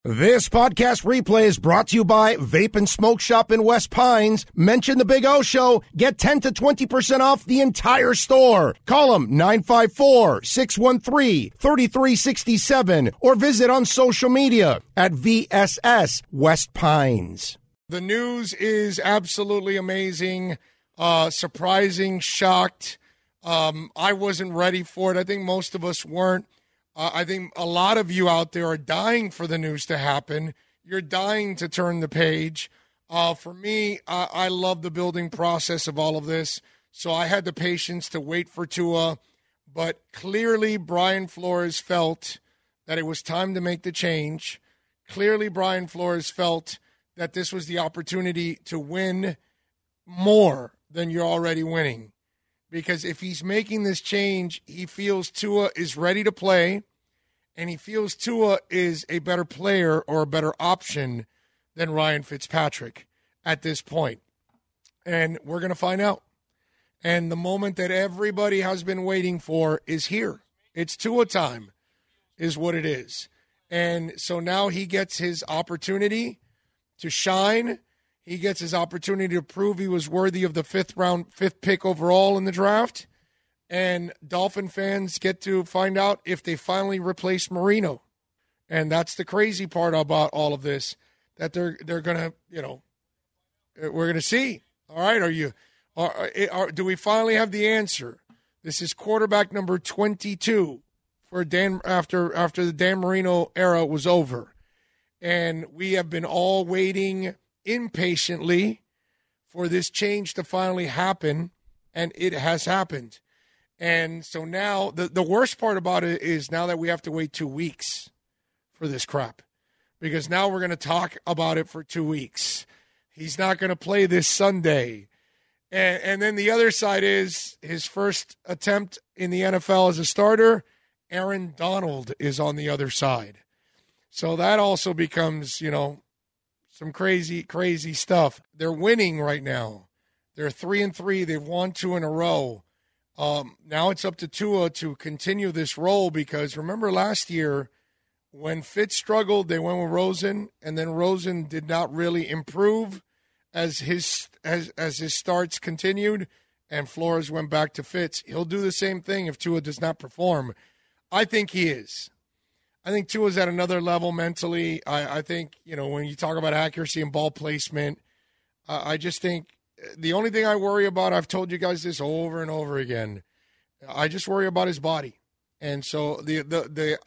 This podcast replay is brought to you by Vape and Smoke Shop in West Pines. Mention the Big O Show. Get 10 to 20% off the entire store. Call them 954-613-3367 or visit on social media at VSS West Pines. The news is absolutely amazing, surprising, shocked. I wasn't ready for it. I think most of us weren't. I think a lot of you out there are dying for the news to happen. You're dying to turn the page. For me, I love the building process of all of this, so I had the patience to wait for Tua. But clearly, Brian Flores felt that it was time to make the change. Clearly, Brian Flores felt that this was the opportunity to win more than you're already winning. Because if he's making this change, he feels Tua is ready to play, and he feels Tua is a better player or a better option than Ryan Fitzpatrick at this point. And we're going to find out. And the moment that everybody has been waiting for is here. It's Tua time is what it is. And so now he gets his opportunity to shine. He gets his opportunity to prove he was worthy of the fifth pick overall in the draft. And Dolphin fans get to find out if they finally replace Marino. And that's the crazy part about all of this, that they're going to, we're going to see. All right, do we finally have the answer? This is quarterback number 22 for Dan after the Dan Marino era was over. And we have been all waiting impatiently for this change to finally happen, and it has happened. And so now the worst part about it is now that we have to wait 2 weeks for this crap, because now we're going to talk about it for 2 weeks. He's not going to play this Sunday. And then the other side is his first attempt in the NFL as a starter. Aaron Donald is on the other side. So that also becomes, some crazy, crazy stuff. They're winning right now. They're 3-3. They've won 2 in a row. Now it's up to Tua to continue this role, because remember last year when Fitz struggled, they went with Rosen, and then Rosen did not really improve as his starts continued, and Flores went back to Fitz. He'll do the same thing if Tua does not perform. I think he is. I think Tua's at another level mentally. I think, when you talk about accuracy and ball placement, I just think the only thing I worry about, I've told you guys this over and over again, I just worry about his body. And so the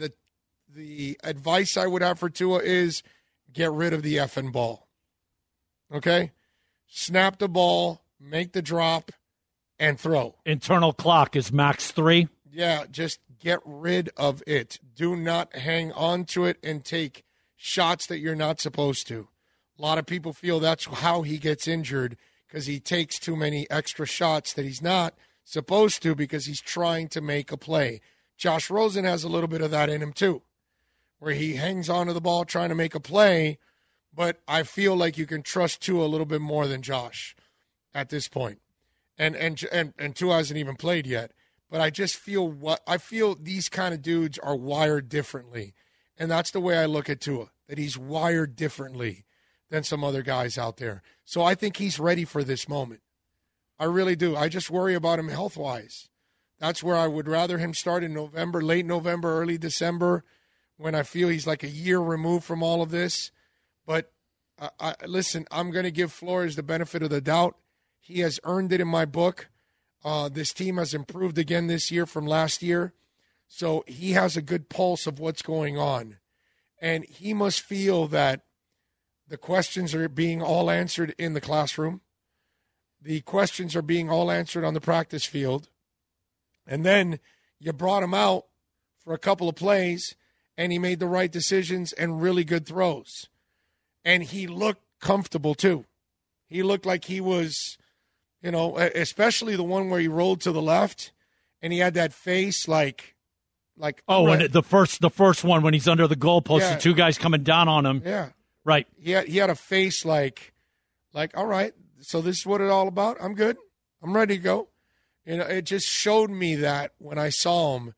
advice I would have for Tua is get rid of the effing ball. Okay? Snap the ball, make the drop, and throw. Internal clock is max 3. Yeah, just get rid of it. Do not hang on to it and take shots that you're not supposed to. A lot of people feel that's how he gets injured, because he takes too many extra shots that he's not supposed to because he's trying to make a play. Josh Rosen has a little bit of that in him too, where he hangs onto the ball trying to make a play, but I feel like you can trust Tua a little bit more than Josh at this point. And Tua hasn't even played yet. But I just feel these kind of dudes are wired differently. And that's the way I look at Tua, that he's wired differently than some other guys out there. So I think he's ready for this moment. I really do. I just worry about him health-wise. That's where I would rather him start in November, late November, early December, when I feel he's like a year removed from all of this. But listen, I'm going to give Flores the benefit of the doubt. He has earned it in my book. This team has improved again this year from last year. So he has a good pulse of what's going on. And he must feel that the questions are being all answered in the classroom. The questions are being all answered on the practice field. And then you brought him out for a couple of plays, and he made the right decisions and really good throws. And he looked comfortable, too. He looked like he was, especially the one where he rolled to the left, and he had that face like and the first one when he's under the goalpost, yeah. The two guys coming down on him. Yeah. Right. He had a face like, all right, so this is what it's all about. I'm good. I'm ready to go. It just showed me that when I saw him.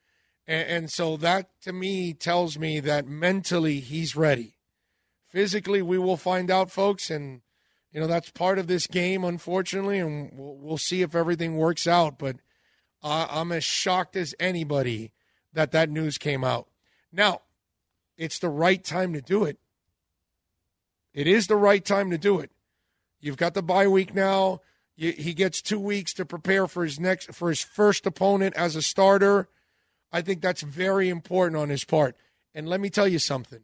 And so that, to me, tells me that mentally he's ready. Physically, we will find out, folks, and, that's part of this game, unfortunately, and we'll see if everything works out. But I'm as shocked as anybody that news came out. Now, it's the right time to do it. It is the right time to do it. You've got the bye week now. He gets 2 weeks to prepare for his first opponent as a starter. I think that's very important on his part. And let me tell you something.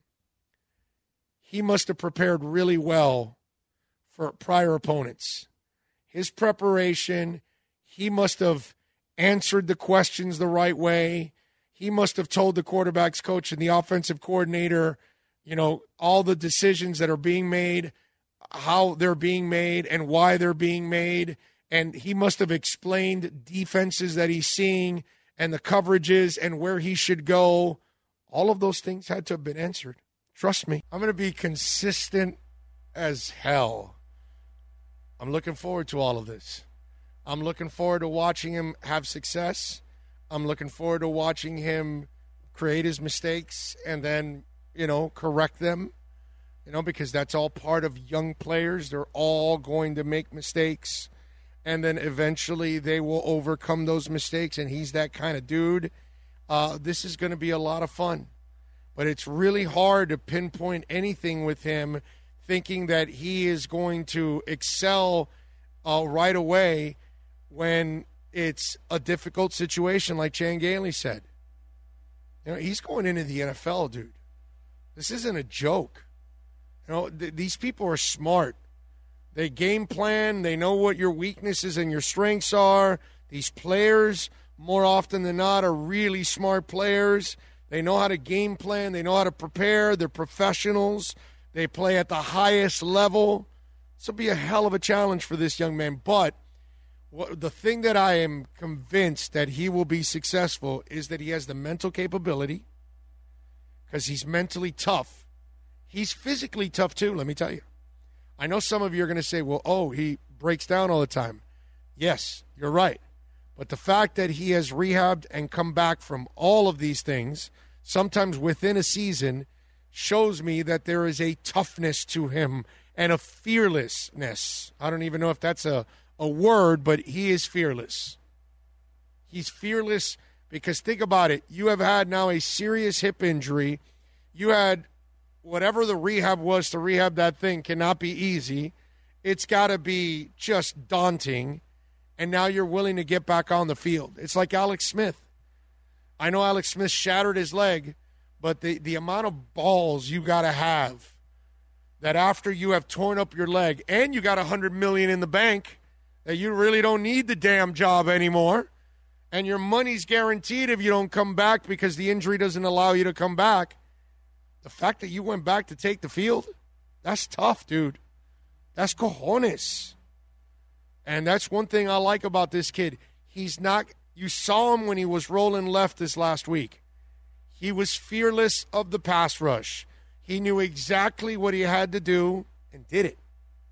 He must have prepared really well for prior opponents. His preparation, he must have answered the questions the right way. He must have told the quarterback's coach and the offensive coordinator, all the decisions that are being made, how they're being made, and why they're being made. And he must have explained defenses that he's seeing and the coverages and where he should go. All of those things had to have been answered. Trust me. I'm going to be consistent as hell. I'm looking forward to all of this. I'm looking forward to watching him have success. I'm looking forward to watching him create his mistakes and then, correct them, because that's all part of young players. They're all going to make mistakes. And then eventually they will overcome those mistakes, and he's that kind of dude. This is going to be a lot of fun. But it's really hard to pinpoint anything with him, thinking that he is going to excel right away when it's a difficult situation, like Chan Gailey said. He's going into the NFL, dude. This isn't a joke. These people are smart. They game plan. They know what your weaknesses and your strengths are. These players, more often than not, are really smart players. They know how to game plan. They know how to prepare. They're professionals. They play at the highest level. This will be a hell of a challenge for this young man. But the thing that I am convinced that he will be successful is that he has the mental capability, because he's mentally tough. He's physically tough too, let me tell you. I know some of you are going to say, he breaks down all the time. Yes, you're right. But the fact that he has rehabbed and come back from all of these things, sometimes within a season, shows me that there is a toughness to him and a fearlessness. I don't even know if that's a word, but he is fearless. He's fearless because, think about it, you have had now a serious hip injury. You had whatever the rehab was to rehab that thing cannot be easy. It's got to be just daunting. And now you're willing to get back on the field. It's like Alex Smith. I know Alex Smith shattered his leg, but the amount of balls you got to have that after you have torn up your leg and you got $100 million in the bank, that you really don't need the damn job anymore, and your money's guaranteed if you don't come back because the injury doesn't allow you to come back. The fact that you went back to take the field, that's tough, dude. That's cojones. And that's one thing I like about this kid. He's not – you saw him when he was rolling left this last week. He was fearless of the pass rush. He knew exactly what he had to do and did it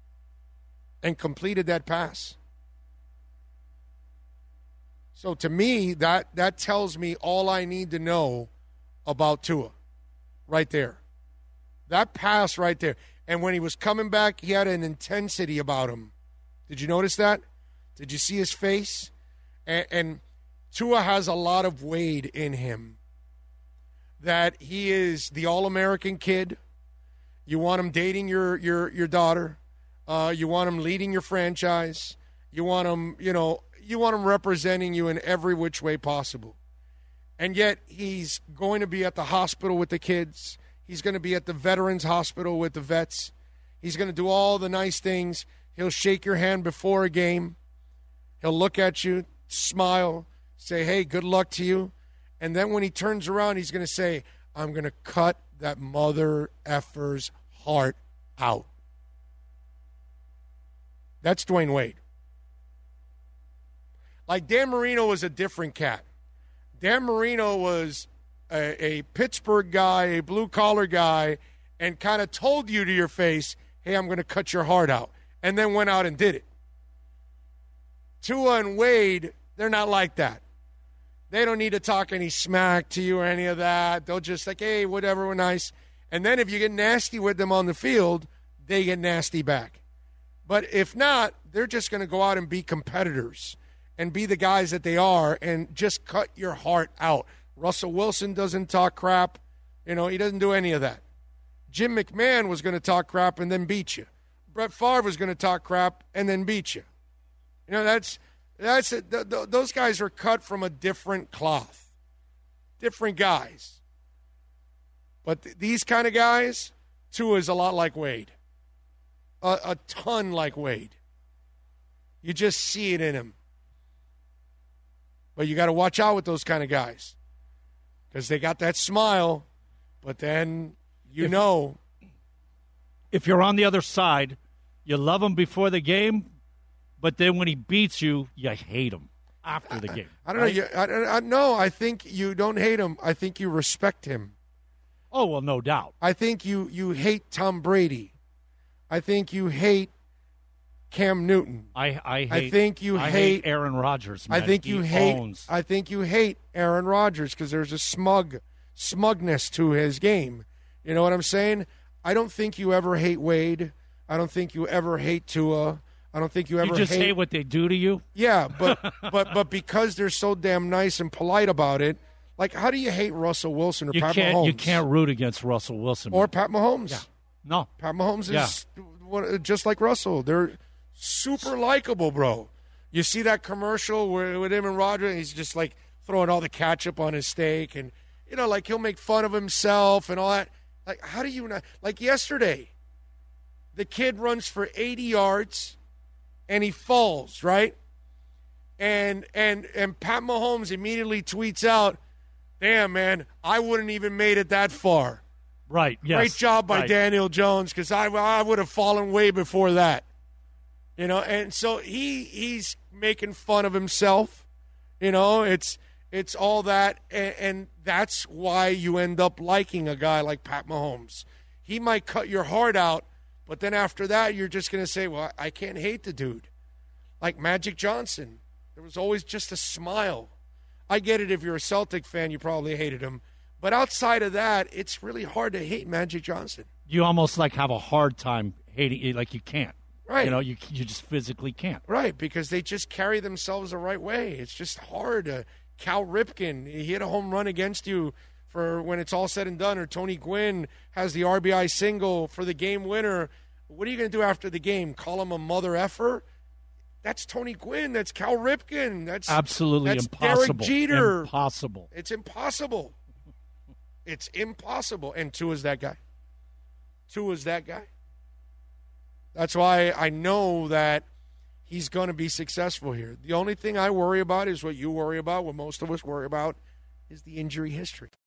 and completed that pass. So to me, that tells me all I need to know about Tua right there. That pass right there. And when he was coming back, he had an intensity about him. Did you notice that? Did you see his face? And Tua has a lot of Wade in him. That he is the All-American kid. You want him dating your daughter. You want him leading your franchise. You want him, you want him representing you in every which way possible. And yet he's going to be at the hospital with the kids. He's going to be at the veterans hospital with the vets. He's going to do all the nice things. He'll shake your hand before a game. He'll look at you, smile, say, hey, good luck to you. And then when he turns around, he's going to say, I'm going to cut that mother effer's heart out. That's Dwayne Wade. Like Dan Marino was a different cat. Dan Marino was a Pittsburgh guy, a blue-collar guy, and kind of told you to your face, hey, I'm going to cut your heart out, and then went out and did it. Tua and Wade, they're not like that. They don't need to talk any smack to you or any of that. They'll just like, hey, whatever, we're nice. And then if you get nasty with them on the field, they get nasty back. But if not, they're just going to go out and be competitors and be the guys that they are and just cut your heart out. Russell Wilson doesn't talk crap. He doesn't do any of that. Jim McMahon was going to talk crap and then beat you. Brett Favre was going to talk crap and then beat you. That's it. Those guys are cut from a different cloth. Different guys. But these kind of guys, Tua is a lot like Wade. A ton like Wade. You just see it in him. But you got to watch out with those kind of guys. Because they got that smile, but then if you're on the other side, you love him before the game, but then when he beats you, you hate him after the game. I don't know. No, I think you don't hate him. I think you respect him. Oh, well, no doubt. I think you hate Tom Brady. I think you hate Cam Newton. I hate Aaron Rodgers. Man. I think you hate Aaron Rodgers because there's a smugness to his game. You know what I'm saying? I don't think you ever hate Wade. I don't think you ever hate Tua. I don't think you ever hate what they do to you. Yeah, but because they're so damn nice and polite about it, like how do you hate Russell Wilson or Pat Mahomes? You can't root against Russell Wilson or Pat Mahomes. Yeah. No, Pat Mahomes is just like Russell. They're super likable, bro. You see that commercial with him and Roger, and he's just like throwing all the ketchup on his steak, and like he'll make fun of himself and all that. Like, how do you not? Like yesterday, the kid runs for 80 yards, and he falls, right? And Pat Mahomes immediately tweets out, "Damn, man, I wouldn't even made it that far." Right. Yes. Great job by Daniel Jones because I would have fallen way before that. And so he's making fun of himself. It's all that, and that's why you end up liking a guy like Pat Mahomes. He might cut your heart out, but then after that, you're just going to say, well, I can't hate the dude. Like Magic Johnson. There was always just a smile. I get it if you're a Celtic fan, you probably hated him. But outside of that, it's really hard to hate Magic Johnson. You almost have a hard time hating it, like you can't. Right. You just physically can't. Right, because they just carry themselves the right way. It's just hard. Cal Ripken, he hit a home run against you for when it's all said and done, or Tony Gwynn has the RBI single for the game winner. What are you going to do after the game? Call him a mother effer? That's Tony Gwynn. That's Cal Ripken. That's absolutely impossible. Derek Jeter. Impossible. It's impossible. It's impossible. And Tua's that guy. Tua's that guy. That's why I know that he's going to be successful here. The only thing I worry about is what you worry about, what most of us worry about, is the injury history.